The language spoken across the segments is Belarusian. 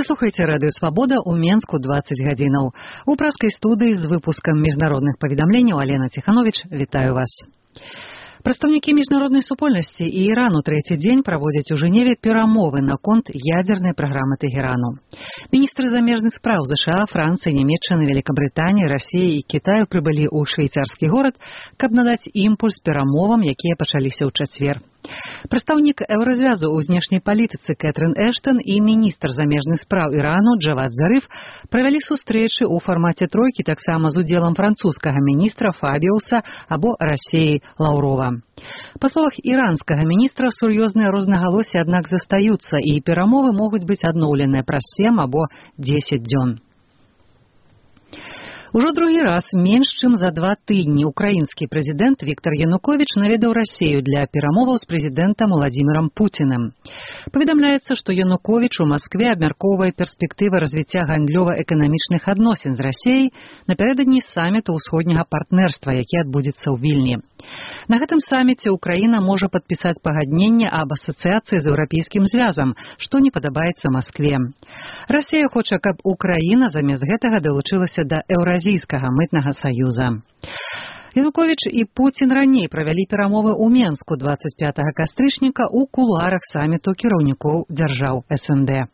Слухайте радыё «Свабода» ў Менску 20 гадзінаў. У праскай студыі з выпускам міжнародных паведамленняў Алена Ціхановіч. Вітаю вас. Прадстаўнікі міжнароднай супольнасці і Ірану трэці дзень праводзяць у Жэневе перамовы наконт ядзернай праграмы Тэхерану. Міністры замежных спраў ЗША, Францыі, Нямецчыны, Вялікабрытаніі, Расіі і Кітаю прыбылі ў швейцарскі горад, каб надаць імпульс перамовам, якія пачаліся ў чацвер. Прадстаўнік еўразвязу ў знешняй палітыцы Кэтрын Эштон і міністр замежных спраў Ірану Джавад Зарыф правялі сустрэчы ў фармаце тройкі таксама з удзелам французскага міністра Фабіуса або Расіі Лаўрова. Па словах іранскага міністра, сур'ёзныя рознагалоссі, аднак застаюцца, і перамовы могуць быць адноўленыя праз 7 або 10 дзён. Ужо другі раз менш чым за 2 тыдні украінскі прэзідэнт Віктор Януковіч наведаў Расію для перамоваў з прэзідэнтам Уладзімірам Пуціным. Паведамляецца, што Януковіч у Маскве абмяркоўвае перспектывы развіцця гандлёва-эканамічных адносін з Расіяй напярэдадні саміту ўсходняга партнерства, які адбудзецца ў Вільні. На гэтым саміце Украіна можа падпісаць пагадненне аб асацыяцыі з Еўрапейскім звязам, што не падабаецца Маскве. Расія хоча, каб Украіна замест гэтага далучылася да Еўразійскага мытнага саюза. Януковіч і Пуцін раней правялі перамовы ў Менску 25 кастрычніка ў кулуарах саміту кіраўнікоў дзяржаў СНД.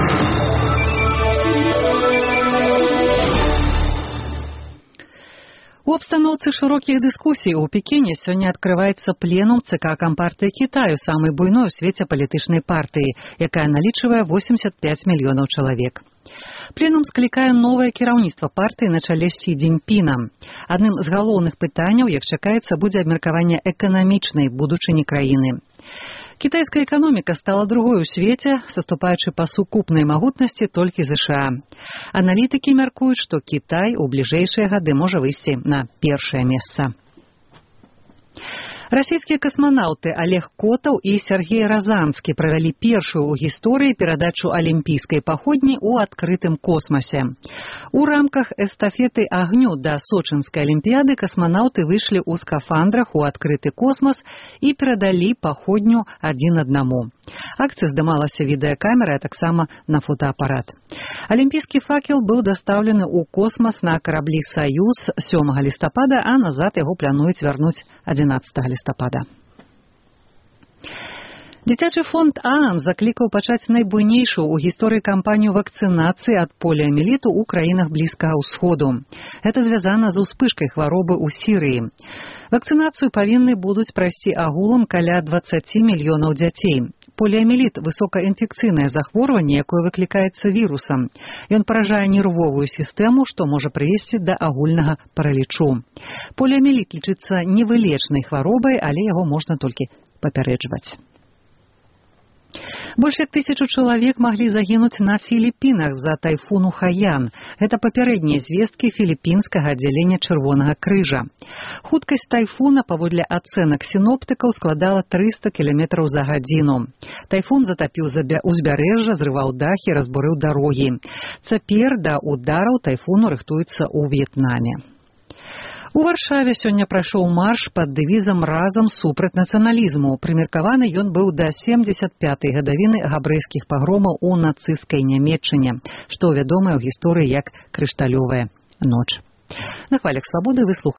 У абстаноўцы шырокіх дыскусій у Пекіне сёння адкрываецца пленум ЦК Кампартыі Кітаю, самай буйной у свеце палітычнай партыі, якая налічвае 85 мільёнаў чалавек. Пленум склікае новае кіраўніцтва партыі на чале з Сі Цзіньпінам. Адным з галоўных пытанняў, як чакаецца, будзе абмеркаванне эканамічнай будучыні краіны. Кітайская эканоміка стала другой у свеце, саступаючы па сукупнай магутнасці толькі ЗША. Аналітыкі мяркуюць, што Кітай у бліжэйшыя гады можа выйсці на першае месца. Расійскія касманаўты Олег Котаў і Сергей Разанскі правялі першую ў гісторыі перадачу алімпійскай паходні ў адкрытым космасе. У рамках эстафеты агню да Сочынскай алімпіяды касманаўты выйшлі ў скафандрах у адкрыты космас і перадалі паходню адзін аднаму. Акцыя здымалася відэакамерай, а таксама на фотоапарат. Алімпійскі факел быў дастаўлены ў космас на караблі «Саюз» 7 лістапада, а назад яго плануюць вярнуць 11 лістапада. Дзіцячы фонд ААН заклікаў пачаць найбуйнейшую ў гісторыі кампанію вакцынацыі ад поліаміеліту ў краінах Блізкага ўсходу. Гэта звязана з успышкай хваробы ў Сірыі. Вакцынацыю павінны будуць прайсці агулам каля 20 мільёнаў дзяцей. Поліаміеліт – высокаінфекцыйнае захворванне, якое выклікаецца вірусам. Ён паражае нервовую сістэму, што можа прывесці да агульнага паралічу. Поліаміеліт лічыцца невылечнай хваробай, але яго можна толькі папярэджваць. Больш як 1000 чалавек маглі загінуць на Філіпінах з-за тайфуну Хаян. Гэта папярэднія звесткі філіпінскага аддзялення Чырвонага крыжа. Хуткасць тайфуна, паводле ацэнак сіноптыкаў, складала 300 км за гадзіну. Тайфун затапіў узбярэжжа, зрываў дахі, разбурыў дарогі. Цяпер да удараў тайфуну рыхтуецца ў В'етнаме. У Варшаве сёння прайшоў марш пад дэвізам «Разам супраць нацыяналізму». Прымеркаваны ён быў да 75-й гадавіны габрэйскіх пагромаў у нацысцкай Нямецчыне, што вядомая ў гісторыі як «Крышталёвая ноч». На хвалях «Свабоды» вы слухаеце